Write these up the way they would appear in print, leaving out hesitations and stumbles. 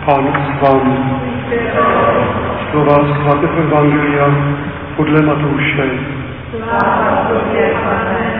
Pán s vámi. Slova svatého evangelia podle Matouše. Sláva tobě, Pane.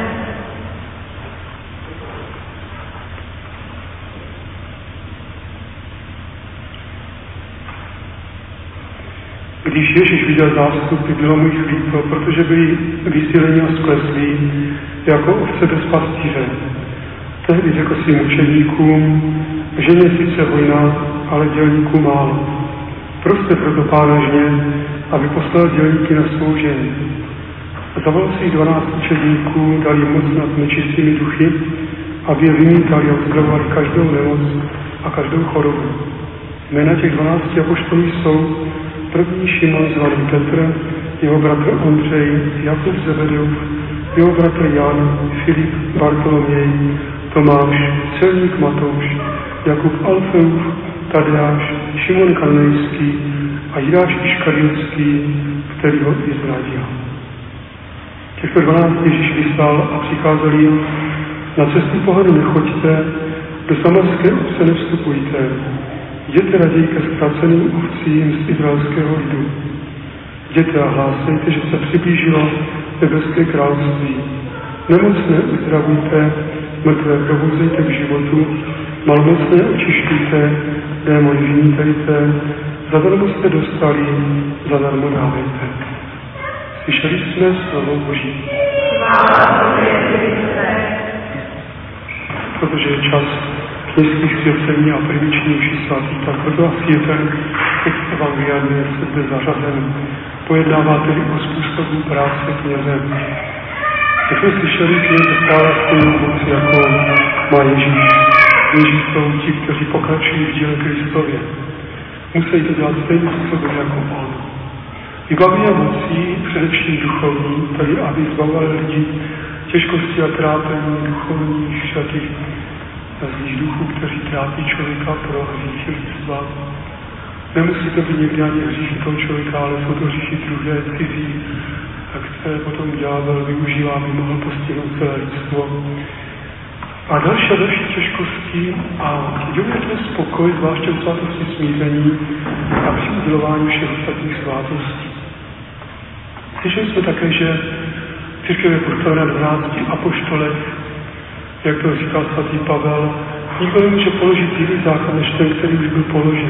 Když Ježíš viděl zástupy, bylo mu jich líto, protože byli vysíleni a skleslí jako ovce bez pastýře. Tehdy řekl svým učeníkům, že je sice hojná, ale dělníků málo. Proste proto Pána žně, aby poslal dělníky na svou ženu. A zavolal svých 12 učedníků, dal jim moc nad nečistými duchy, aby je vymítali a uzdravovali každou nemoc a každou chorobu. Jména těch 12 apoštolů jsou první Šimon zvaný Petr, jeho bratr Ondřej, Jakub Zebedeův, jeho bratr Jan, Filip, Bartoloměj, Tomáš, celník Matouš, Jakub Alfeův, Tadeáš, Šimon Kananejský a Jidáš Iškariotský, který ho i zradil. Těchto 12 Ježíš vyslal a přicházeli jim: na cestu pohanu nechoďte, do samarské obce nevstupujte, jděte raději ke ztraceným ovcím z izraelského lidu. Jděte a hlásejte, že se přiblížilo nebeské království. Nemocné uzdravujte, mrtvé probuzejte k životu, malomocné očišťujte, démony vymítejte, zadarmo jste dostali, zadarmo dávejte. Slyšeli jsme slovo Boží. Protože je čas kněžských svěcení a primiční uši svatý, tak proto a světen text evangelia dnes zde zařazen. Pojednává tedy o způsobu práce kněze. Jak jsme slyšeli, kněz dostává stejnou moc, jako má Ježíš. Ježíš jsou ti, kteří pokračují v díle Kristově. Musí to dělat stejným způsobem jako on. Vybaví a mocí, především duchovní, tedy aby zbavovali lidi těžkosti a trápení duchovních všakých zlých duchů, kteří trápí člověka pro hříchy lidstva. Nemusí to být někdy ani hříchy toho člověka, ale jsou to hříchy druhé, cizí, které potom ďábel využívá, aby mohl postihnout celé lidstvo. A další těžkosti a udělujete spokoj, zvláště v svátosti smíření a při udělování všech ostatních svátostí. Slyšeli jsme také, že církev je postavena 12 apoštolech, jak to říkal svatý Pavel. Nikdo nemůže položit jiný základ než ten, který už byl položen.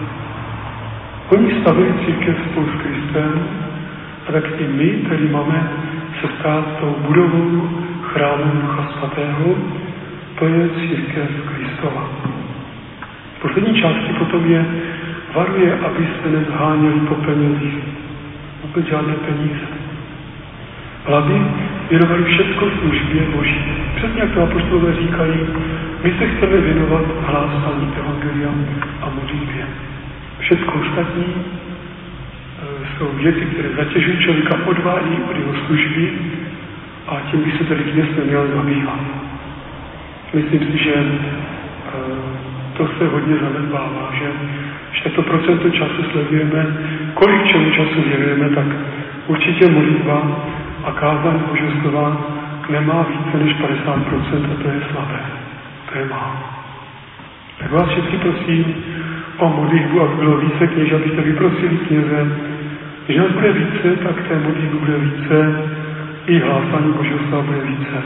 Oni stavili církev spolu s Kristem a tak i my, který máme se stát tou budovou chrámu Ducha Svatého, to je církev Kristova. V poslední části potom je varuje, abyste nezháněli po penězích. Vůbec žádné peníze. Ale aby věnovali všechno službě Boží. Přesně jak to apoštolové říkají, my se chceme věnovat hlásání evangelia a modlitbě. Všechno ostatní jsou věci, které zatěžují člověka, odvádí od jeho služby a tím by se tedy kněz neměl zabývat. Myslím si, že to se hodně zanedbává, že to procento času sledujeme, kolik čemu času věnujeme, tak určitě modlitba a kázání Božího slova nemá více než 50% a to je slabé. To je málo. Tak vás všichni prosím o modlitbu, aby bylo více kněž, abyste vyprosili kněze. Když nás bude více, tak té modlitby bude více, i hlásání Božího slova bude více.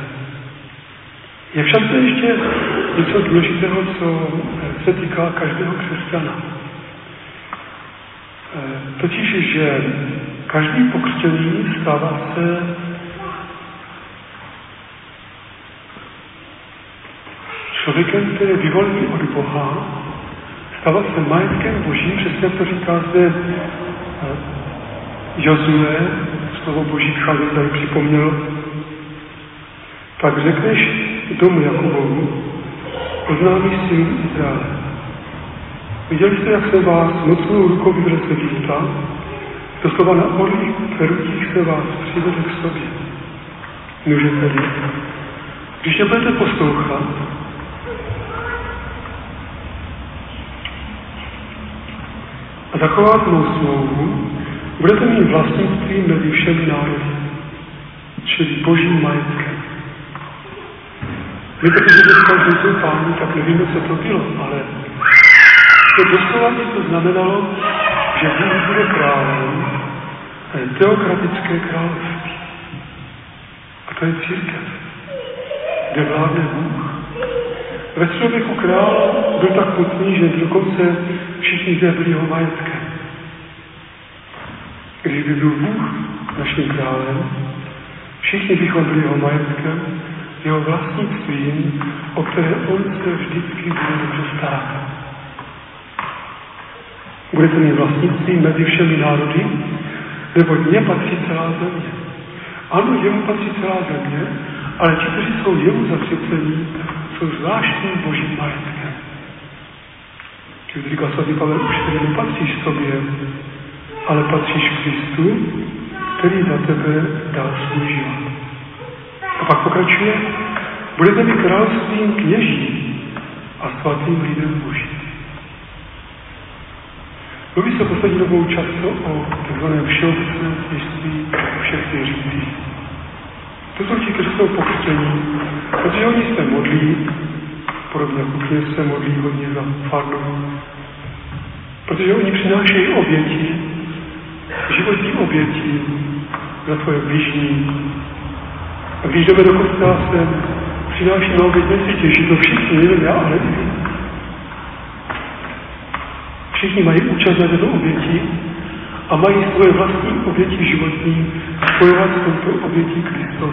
Je však to ještě něco důležitého, co se týká každého křesťana. Totiž, že každý pokřtěný stává se člověkem, který je vyvolený od Boha, stává se majetkem Božím, přesně jak to říká zde Jozue, slovo Boží Chalil tady připomněl, tak řekneš domu Jakubovu, oznámíš synům Izraele. Viděli jste, jak se vás mocnou rukou vyvede z Egypta, doslova na orlích perutích se vás přivede k sobě. Může tedy, když nebudete poslouchat, a zachovat mou smlouvu, budete mít vlastnictví mezi všemi národy, čili Božím majetkem. My, protože říkali, že jsou páni, tak nevíme, co to bylo, ale To doslova to znamenalo, že Bůh bude králem, a je teokratické království. A to je církev, kde vládne Bůh. Ve středověku král byl tak mocný, že dokonce všichni zde byli jeho majetkem. Když by byl Bůh naším králem, všichni bychom byli jeho majetkem, jeho vlastnictvím, o které on se vždycky bude dobře starat. Budete mít vlastnictví mezi všemi národy, neboť mně patří celá země. Ano, jemu patří celá země, ale ti, kteří jsou jemu zasvěcení, jsou zvláštním božím majetkem. Když říká svatý Pavel, už tedy nepatříš sobě, ale patříš Kristu, který za tebe dal svůj život. A pak pokračuje, budete mi královstvím kněží a svatým lidem božím. Mluví se poslední dobou často o takzvaném všeobecném kněžství všech věřících. To jsou ti, kteří jsou pokřtění, protože oni se modlí, podobně jako kněz se modlí hodně za farnou, protože oni přinášejí oběti, životní oběti za svoje bližní. A když jdeme do kostela, se přináší na oběť, nechci těžit, to všichni, nevím já, ale i vy. Všichni mají účast na této oběti a mají svoje vlastní oběti životní spojovat s touto obětí Kristovou.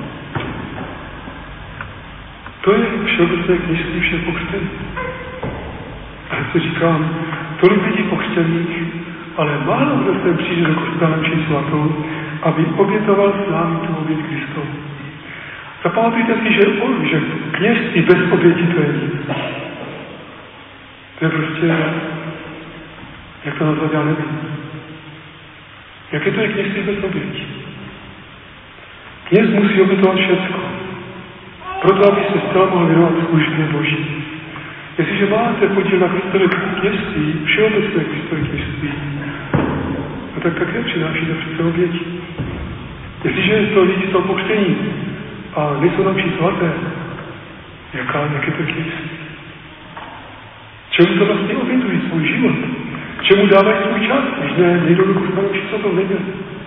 To je všeobecné kněžství všech pokřtěných. A jak se říkám, tolik lidí pokřtěných, ale málo kdo sem přijde do kostela na mši svatou, aby obětoval s námi tu oběť Kristovu. Zapamatujte si, že kněžství bez oběti to je nic. To je prostě, jak to nazvat, já nevím. Jaké to je kněžství bez oběti? Kněz musí obětovat všecko. Proto, aby se zcela mohl věnovat službě Boží. Jestliže máte podíl na Kristově kněžství, všeobecné Kristové kněžství, no tak také přinášíte přece oběti. Jestliže to lidi jsou pokřtění a nejsou nám všichni svaté, jaké to kněžství? Čemu to vlastně obětují svůj život? Čemu dávají svůj čas, když nejdou do kostela všichni to nejde?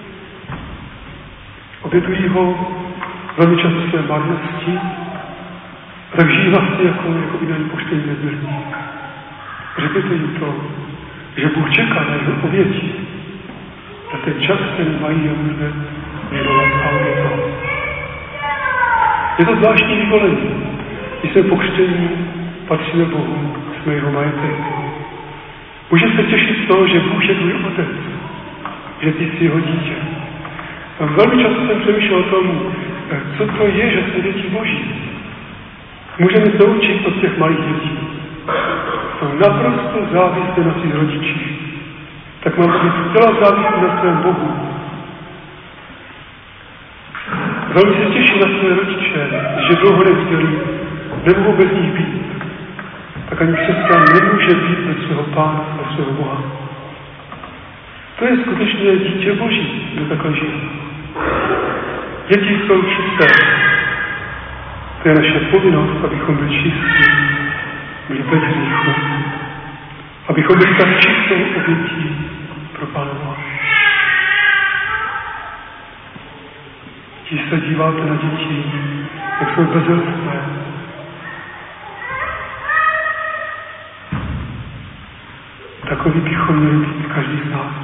Obětují ho velmi často své marnosti, tak žijí vlastně jako by na ní pokřtění nebyli. Řekněte jim to, že Bůh čeká na jeho oběti. Na ten čas, který mají jemu věnovat a obětovat. Je to zvláštní vyvolení. Když jsme pokřtění, patříme Bohu, jsme jeho majetek. Můžeme se těšit z toho, že Bůh je tvůj otec, že ty jsi jeho dítě. A velmi často jsem přemýšlel o tom, co to je, že jsme děti Boží. Můžeme se učit od těch malých dětí. Jsou naprosto závislé na svých rodičích. Tak mám být zcela závislý na svém Bohu. Velmi se těší na své rodiče, že dlouho nevzdělí, nemohou bez nich být. Tak ani křesťan nemůže být bez svého Pána, bez svého Boha. To je skutečně dítě Boží, kdo takhle žije. Děti jsou čisté. To je naše povinnost, abychom byli čistí, byli bez hříchu, abychom byli tak čistou obětí pro Pána Boha. Když se díváte na děti, jak jsou bezelstvé, takový bychom měli být každý z nás.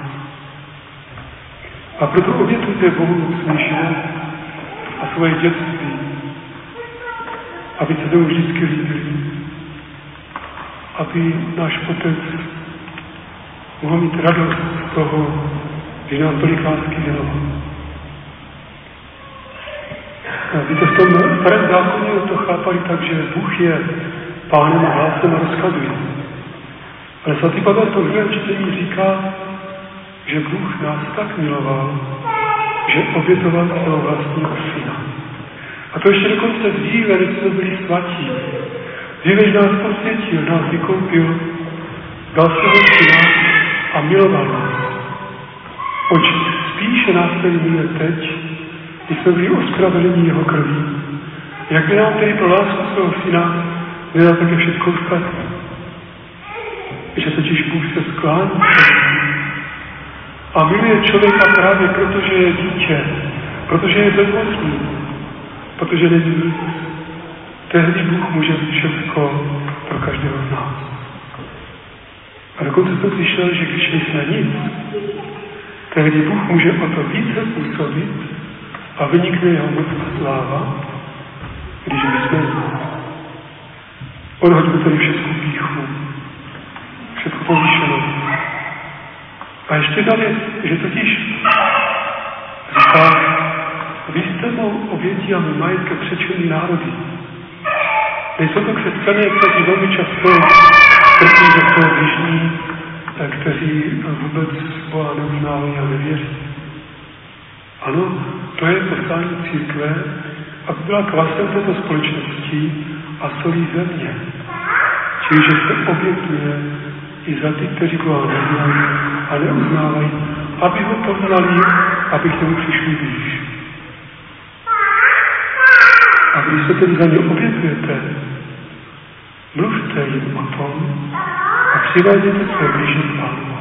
A proto obětujte Bohu svůj život a svoje dětství, aby se tomu vždycky líbili. Aby náš Otec mohl mít radost z toho, že nám tolik lásky věnoval. Víte, v tom starém zákoně to chápali tak, že Bůh je Pánem a hlásem a rozkazuje. Ale svatý Pavel to v druhém čtení říká, že Bůh nás tak miloval, že obětoval svého vlastního syna. A to ještě dokonce dříve, než jsme byli svatí. Dříve, že nás posvětil, nás vykoupil, dal svého syna a miloval nás. Oč spíše nás tedy miluje teď, když jsme byli ospravedlní jeho krví. Jak by nám tedy pro lásku svého syna nedal také všechno ostatní. že totiž Bůh se sklání a miluje člověka právě proto, že je dítě, protože je bezmocný, protože není nic. Tehdy Bůh může být všechno pro každého z nás. A dokonce jsem slyšel, že když nejsme nic, tehdy Bůh může o to více působit a vynikne jeho moc a sláva, když my jsme nic. Odhoďme tedy všechnu pýchu, všechno povýšenost. A ještě dalej, že totiž říká, vy jste mou obětí a mým majetkem přečený národy. Nejsou to křesťané, kteří velmi často trpí, že jsou bližní, kteří vůbec Boha neuznávají a nevěří. Ano, to je poslání církve, aby byla kvasem této společnosti a solí země. Čili, že se obětuje i za ty, kteří Boha neznají a neuznávají, aby ho poznali, aby k němu přišli blíž. A když se tedy za ně obětujete, mluvte jim o tom a přivádějte své blížní k Pánu.